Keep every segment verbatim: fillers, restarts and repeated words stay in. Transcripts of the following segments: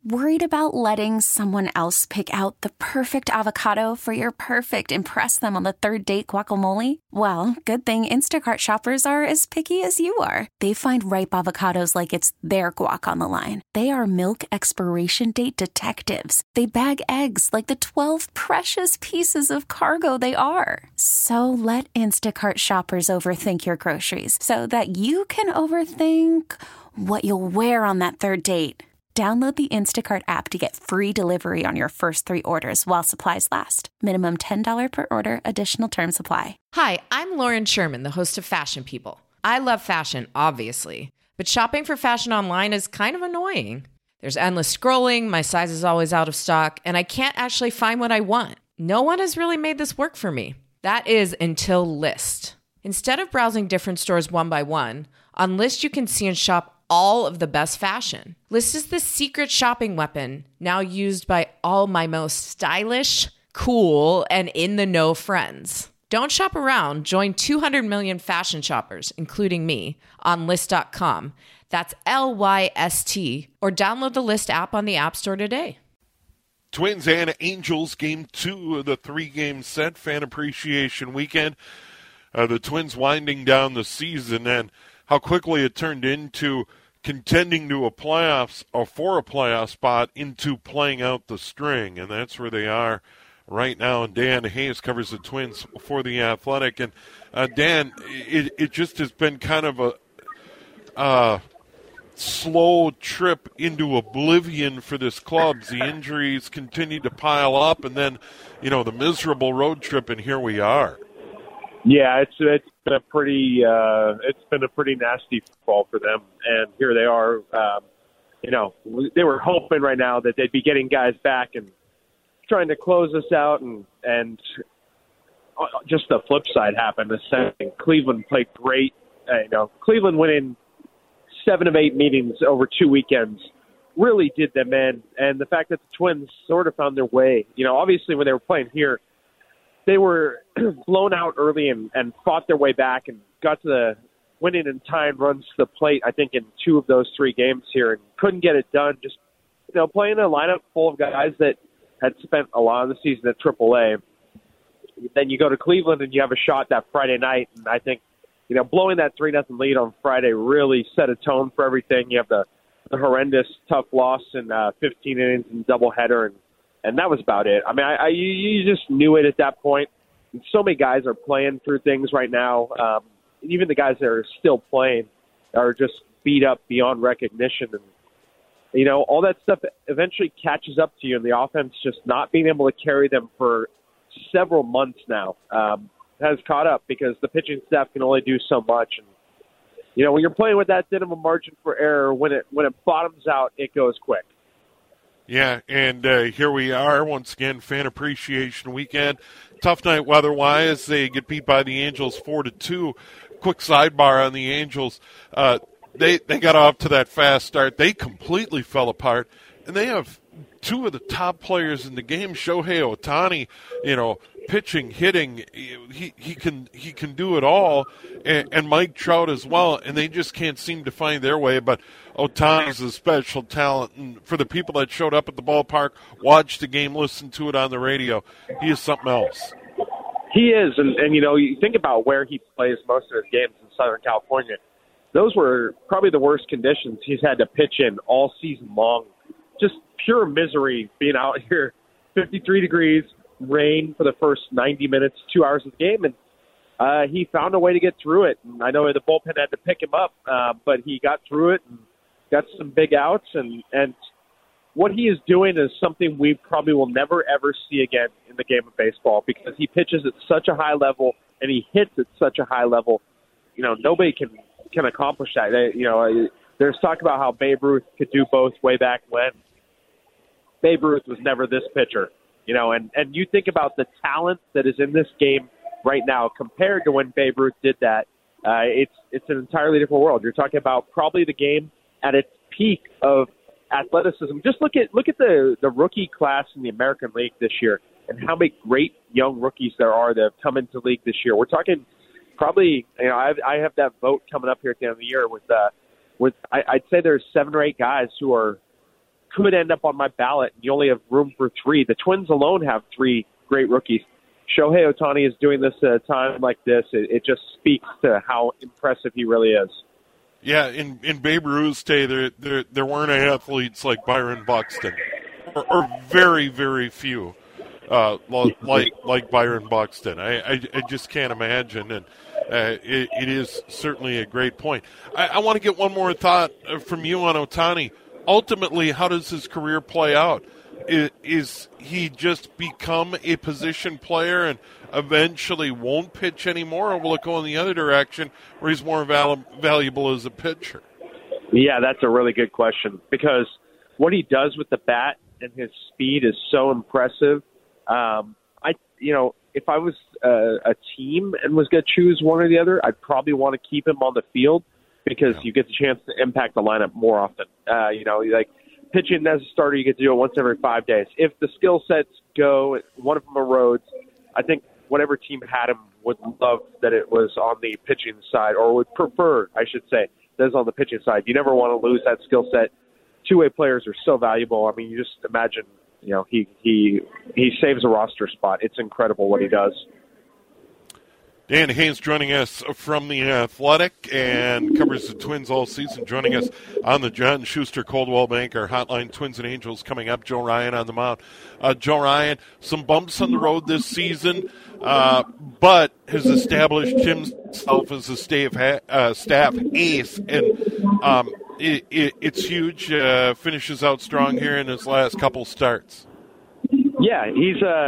Worried about letting someone else pick out the perfect avocado for your perfect impress them on the third date guacamole? Well, good thing Instacart shoppers are as picky as you are. They find ripe avocados like it's their guac on the line. They are milk expiration date detectives. They bag eggs like the twelve precious pieces of cargo they are. So let Instacart shoppers overthink your groceries so that you can overthink what you'll wear on that third date. Download the Instacart app to get free delivery on your first three orders while supplies last. Minimum ten dollars per order. Additional terms apply. Hi, I'm Lauren Sherman, the host of Fashion People. I love fashion, obviously, but shopping for fashion online is kind of annoying. There's endless scrolling, my size is always out of stock, and I can't actually find what I want. No one has really made this work for me. That is until Lyst. Instead of browsing different stores one by one, on Lyst you can see and shop all of the best fashion. Lyst is the secret shopping weapon now used by all my most stylish, cool, and in-the-know friends. Don't shop around. Join two hundred million fashion shoppers, including me, on Lyst dot com. That's L Y S T. Or download the Lyst app on the App Store today. Twins and Angels, game two of the three-game set, Fan Appreciation Weekend. Uh, the Twins winding down the season, and how quickly it turned into contending to a playoffs or for a playoff spot into playing out the string, and that's where they are right now. And Dan Hayes covers the Twins for The Athletic. And uh, Dan, it it just has been kind of a uh, slow trip into oblivion for this club. The injuries continue to pile up, and then, you know, the miserable road trip, and here we are. Yeah, it's it's been a pretty uh, it's been a pretty nasty fall for them, and here they are. Um, you know, they were hoping right now that they'd be getting guys back and trying to close us out, and and just the flip side happened. The second, Cleveland played great. Uh, you know, Cleveland winning seven of eight meetings over two weekends really did them in, and the fact that the Twins sort of found their way. You know, obviously when they were playing here, they were blown out early and, and fought their way back and got to the winning in time runs to the plate, I think, in two of those three games here, and couldn't get it done. Just, you know, playing a lineup full of guys that had spent a lot of the season at triple A. Then you go to Cleveland and you have a shot that Friday night, and I think, you know, blowing that three nothing lead on Friday really set a tone for everything. You have the, the horrendous, tough loss in uh, fifteen innings and doubleheader, and And that was about it. I mean, I, I you, you just knew it at that point. And so many guys are playing through things right now. Um, even the guys that are still playing are just beat up beyond recognition. And, you know, all that stuff eventually catches up to you, and the offense just not being able to carry them for several months now um, has caught up because the pitching staff can only do so much. And, you know, when you're playing with that thin of a margin for error, when it when it bottoms out, it goes quick. Yeah, and uh, here we are once again, Fan Appreciation Weekend. Tough night weather-wise. They get beat by the Angels four to two. Quick sidebar on the Angels. Uh, they they got off to that fast start. They completely fell apart, and they have two of the top players in the game. Shohei Ohtani, you know, pitching, hitting, he he can he can do it all, and, and Mike Trout as well. And they just can't seem to find their way. But Ohtani's a special talent, and for the people that showed up at the ballpark, watched the game, listened to it on the radio, he is something else. He is, and, and you know, you think about where he plays most of his games in Southern California. Those were probably the worst conditions he's had to pitch in all season long. Just pure misery being out here, fifty-three degrees, rain for the first ninety minutes, two hours of the game, and uh, he found a way to get through it. And I know the bullpen had to pick him up, uh, but he got through it and got some big outs, and, and what he is doing is something we probably will never, ever see again in the game of baseball because he pitches at such a high level and he hits at such a high level. You know, nobody can, can accomplish that. They, you know, there's talk about how Babe Ruth could do both way back when. Babe Ruth was never this pitcher, you know, and, and you think about the talent that is in this game right now compared to when Babe Ruth did that. Uh, it's, it's an entirely different world. You're talking about probably the game at its peak of athleticism. Just look at look at the, the rookie class in the American League this year and how many great young rookies there are that have come into the league this year. We're talking probably, you know, I have, I have that vote coming up here at the end of the year with, uh, with I, I'd say there's seven or eight guys who are could end up on my ballot. You only have room for three. The Twins alone have three great rookies. Shohei Ohtani is doing this at a time like this. It, it just speaks to how impressive he really is. Yeah, in, in Babe Ruth's day, there, there there weren't athletes like Byron Buxton, or, or very, very few uh, like like Byron Buxton. I, I, I just can't imagine, and uh, it, it is certainly a great point. I, I want to get one more thought from you on Ohtani. Ultimately, how does his career play out? Is, is he just become a position player and eventually won't pitch anymore, or will it go in the other direction where he's more val- valuable as a pitcher? Yeah, that's a really good question, because what he does with the bat and his speed is so impressive. Um, I, you know, if I was uh, a team and was going to choose one or the other, I'd probably want to keep him on the field because yeah. you get the chance to impact the lineup more often. Uh, you know, like pitching as a starter, you get to do it once every five days. If the skill sets go, one of them erodes, I think whatever team had him would love that it was on the pitching side, or would prefer, I should say, that is on the pitching side. You never want to lose that skill set. Two-way players are so valuable. I mean, you just imagine, you know, he he he saves a roster spot. It's incredible what he does. Dan Hayes joining us from The Athletic and covers the Twins all season, joining us on the John Schuster Coldwell Banker Hotline. Twins and Angels coming up. Joe Ryan on the mound. Uh, Joe Ryan, some bumps on the road this season, uh, but has established himself as a staff, uh, staff ace, and um, it, it, it's huge. Uh, finishes out strong here in his last couple starts. Yeah, he's a... Uh...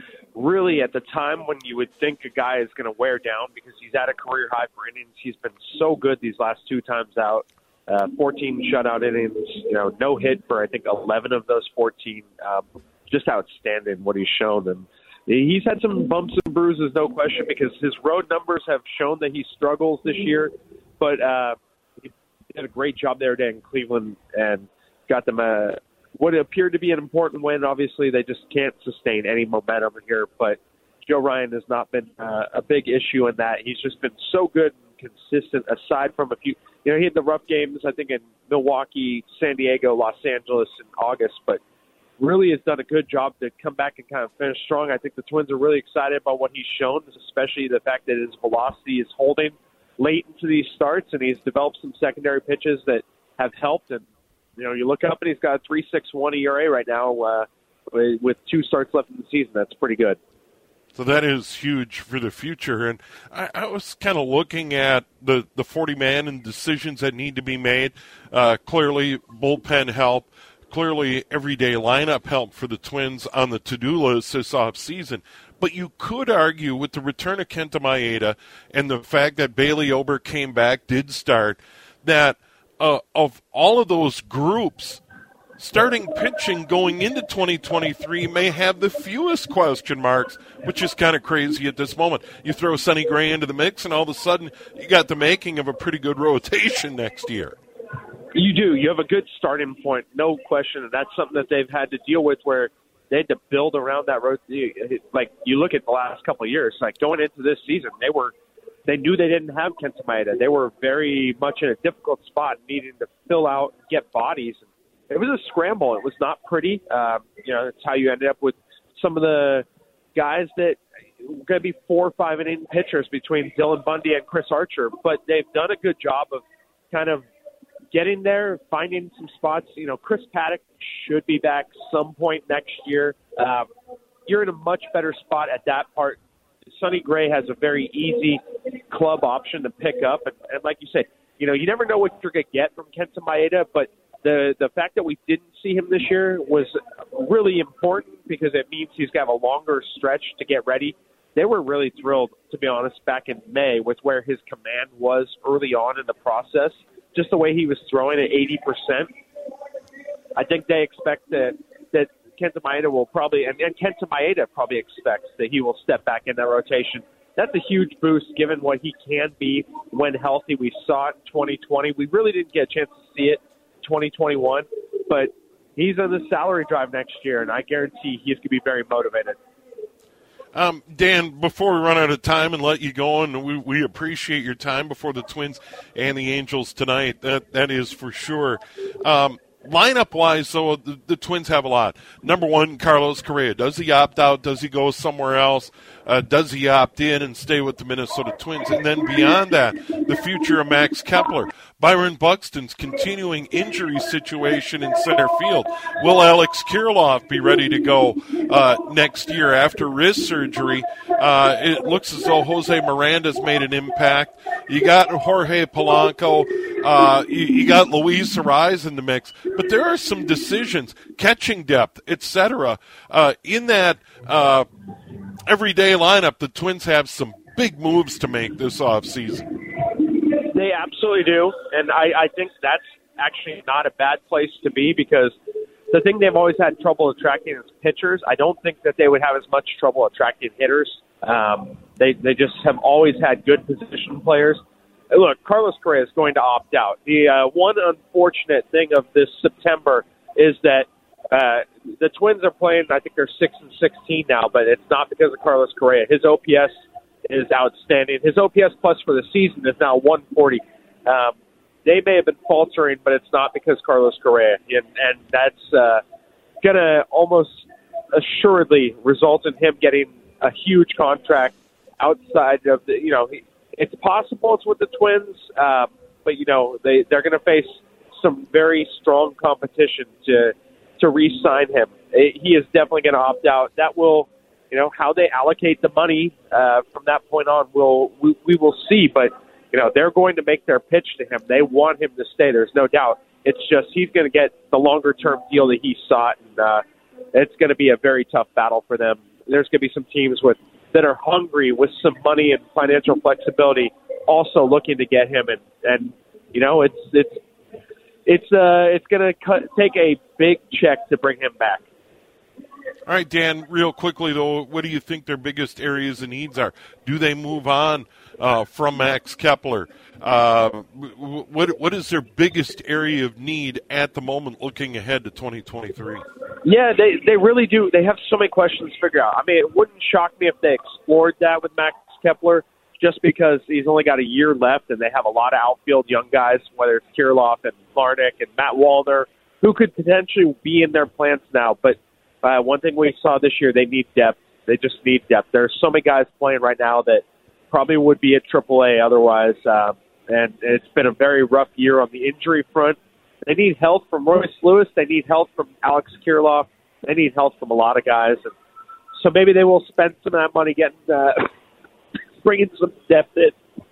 really at the time when you would think a guy is going to wear down because he's at a career high for innings. He's been so good these last two times out, uh, fourteen shutout innings, you know, no hit for I think eleven of those fourteen. Um, just outstanding what he's shown. And he's had some bumps and bruises, no question, because his road numbers have shown that he struggles this year. But uh, he did a great job there today in Cleveland and got them a what appeared to be an important win. Obviously, they just can't sustain any momentum here, but Joe Ryan has not been uh, a big issue in that. He's just been so good and consistent, aside from a few, you know, he had the rough games, I think, in Milwaukee, San Diego, Los Angeles in August, but really has done a good job to come back and kind of finish strong. I think the Twins are really excited about what he's shown, especially the fact that his velocity is holding late into these starts, and he's developed some secondary pitches that have helped. And you know, you look up and he's got a three point six one E R A right now uh, with two starts left in the season. That's pretty good. So that is huge for the future. And I, I was kind of looking at the, the forty-man and decisions that need to be made. Uh, clearly, bullpen help. Clearly, everyday lineup help for the Twins on the to-do list this offseason. But you could argue with the return of Kenta Maeda and the fact that Bailey Ober came back, did start, that Uh, of all of those groups, starting pitching going into twenty twenty-three may have the fewest question marks, which is kind of crazy at this moment. You throw Sonny Gray into the mix, and all of a sudden you got the making of a pretty good rotation next year. You do. You have a good starting point, no question, and that's something that they've had to deal with where they had to build around that rotation. Like, you look at the last couple of years, like going into this season, they were – They knew they didn't have Kenta Maeda. They were very much in a difficult spot, needing to fill out, get bodies. It was a scramble. It was not pretty. Um, you know, that's how you ended up with some of the guys that were going to be four or five inning pitchers between Dylan Bundy and Chris Archer. But they've done a good job of kind of getting there, finding some spots. You know, Chris Paddock should be back some point next year. Um, you're in a much better spot at that part. Sonny Gray has a very easy club option to pick up. And, and like you said, you know, you never know what you're going to get from Kenta Maeda, but the, the fact that we didn't see him this year was really important because it means he's got a longer stretch to get ready. They were really thrilled, to be honest, back in May with where his command was early on in the process, just the way he was throwing at eighty percent. I think they expect that, that Kenta Maeda will probably, and, and Kenta Maeda probably expects that he will step back in that rotation. That's a huge boost given what he can be when healthy. We saw it in twenty twenty. We really didn't get a chance to see it in twenty twenty-one, but he's on the salary drive next year, and I guarantee he's going to be very motivated. Um, Dan, before we run out of time and let you go, and we, we appreciate your time before the Twins and the Angels tonight, that that is for sure. Um, lineup-wise, though, the, the Twins have a lot. Number one, Carlos Correa. Does he opt out? Does he go somewhere else? Uh, does he opt in and stay with the Minnesota Twins? And then beyond that, the future of Max Kepler. Byron Buxton's continuing injury situation in center field. Will Alex Kirilloff be ready to go uh, next year after wrist surgery? Uh, it looks as though Jose Miranda's made an impact. You got Jorge Polanco. Uh, you, you got Luis Arraez in the mix. But there are some decisions, catching depth, et cetera. Uh, in that uh, everyday lineup, the Twins have some big moves to make this offseason. They absolutely do, and I, I think that's actually not a bad place to be because the thing they've always had trouble attracting is pitchers. I don't think that they would have as much trouble attracting hitters. Um, they they just have always had good position players. Look, Carlos Correa is going to opt out. The uh, one unfortunate thing of this September is that uh, the Twins are playing, I think they're six and sixteen now, but it's not because of Carlos Correa. His O P S is outstanding. His O P S plus for the season is now one forty. Um, they may have been faltering, but it's not because Carlos Correa, and, and that's uh, going to almost assuredly result in him getting a huge contract outside of the, you know, it's possible it's with the Twins, uh, but, you know, they, they're going to face some very strong competition to, to re-sign him. He is definitely going to opt out. That will, you know, how they allocate the money uh, from that point on, we'll, we, we will see. But, you know, they're going to make their pitch to him. They want him to stay. There's no doubt. It's just he's going to get the longer-term deal that he sought, and uh, it's going to be a very tough battle for them. There's going to be some teams with that are hungry with some money and financial flexibility also looking to get him. And, and you know, it's it's it's uh, it's going to take a big check to bring him back. All right, Dan, real quickly, though, what do you think their biggest areas of needs are? Do they move on uh, from Max Kepler? Uh, what What is their biggest area of need at the moment looking ahead to twenty twenty-three? Yeah, they, they really do. They have so many questions to figure out. I mean, it wouldn't shock me if they explored that with Max Kepler just because he's only got a year left and they have a lot of outfield young guys, whether it's Kirilloff and Larnach and Matt Wallner, who could potentially be in their plans now. But Uh, one thing we saw this year, they need depth. They just need depth. There are so many guys playing right now that probably would be at triple A otherwise, um, and it's been a very rough year on the injury front. They need help from Royce Lewis. They need help from Alex Kirilloff. They need help from a lot of guys. And so maybe they will spend some of that money getting uh, bringing some depth in.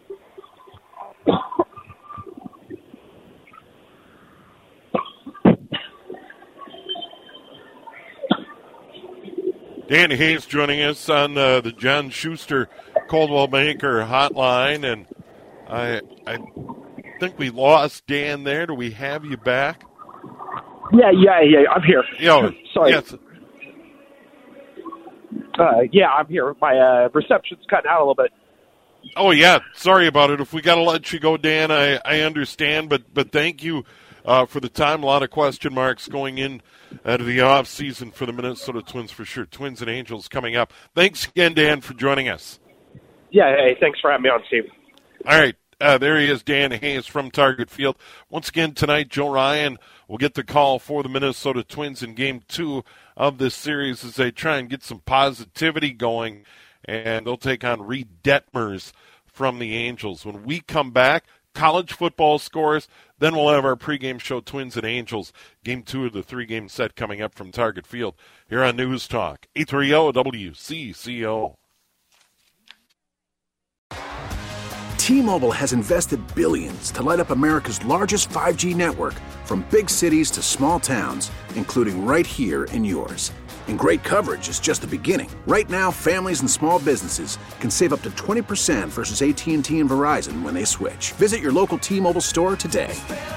Dan Hayes joining us on uh, the John Schuster Coldwell Banker hotline, and I I think we lost Dan there. Do we have you back? Yeah, yeah, yeah. I'm here. Yo, Sorry. Yes. Uh, yeah, I'm here. My uh, reception's cutting out a little bit. Oh yeah, sorry about it. If we got to let you go, Dan, I, I understand, but but thank you uh, for the time. A lot of question marks going in out of the off season for the Minnesota Twins for sure. Twins and Angels coming up. Thanks again, Dan, for joining us. Yeah, hey, thanks for having me on, Steve. All right, uh, there he is, Dan Hayes from Target Field. Once again tonight, Joe Ryan will get the call for the Minnesota Twins in Game Two of this series as they try and get some positivity going, and they'll take on Reed Detmers from the Angels. When we come back, college football scores. Then we'll have our pregame show, Twins and Angels, Game two of the three-game set coming up from Target Field here on News Talk, eight thirty W C C O. T-Mobile has invested billions to light up America's largest five G network, from big cities to small towns, including right here in yours. And great coverage is just the beginning. Right now, families and small businesses can save up to twenty percent versus A T and T and Verizon when they switch. Visit your local T-Mobile store today.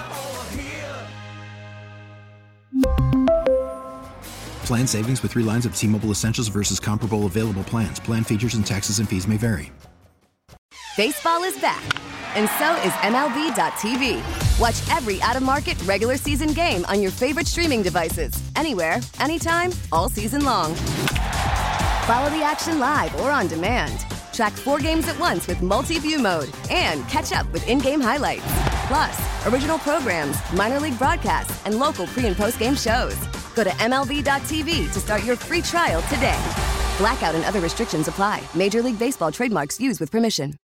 Plan savings with three lines of T-Mobile Essentials versus comparable available plans. Plan features and taxes and fees may vary. Baseball is back, and so is M L B dot T V. Watch every out-of-market regular season game on your favorite streaming devices, anywhere, anytime, all season long. Follow the action live or on demand. Track four games at once with multi-view mode and catch up with in-game highlights. Plus, original programs, minor league broadcasts, and local pre- and post-game shows. Go to M L B dot T V to start your free trial today. Blackout and other restrictions apply. Major League Baseball trademarks used with permission.